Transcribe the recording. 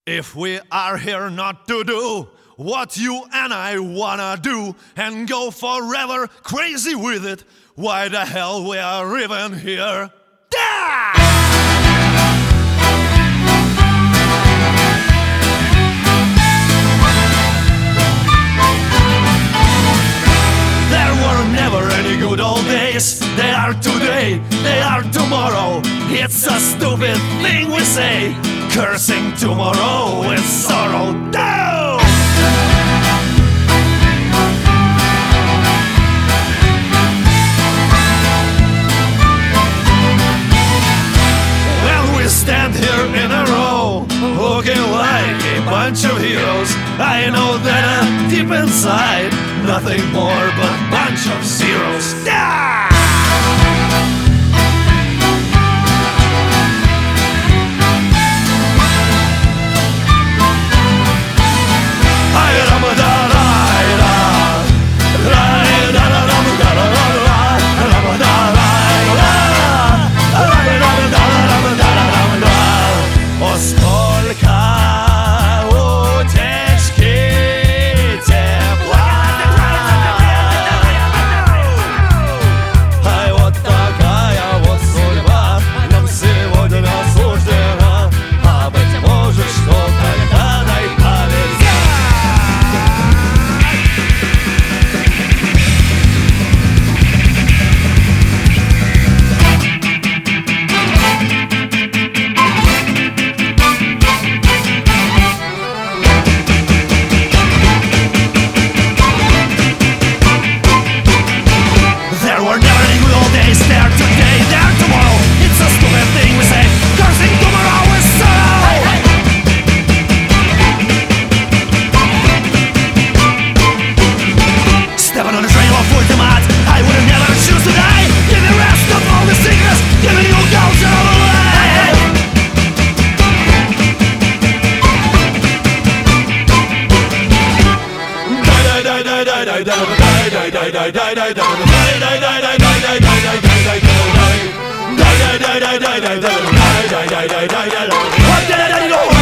If we are here not to do what you and I wanna do and go forever crazy with it, why the hell we are even here? There were never any good old days. They are today, they are tomorrow. It's a stupid thing we say, cursing tomorrow with sorrow. No! When we stand here in a row, looking like a bunch of heroes, I know that deep inside, nothing more but a bunch of zeros. Yeah! What did I do?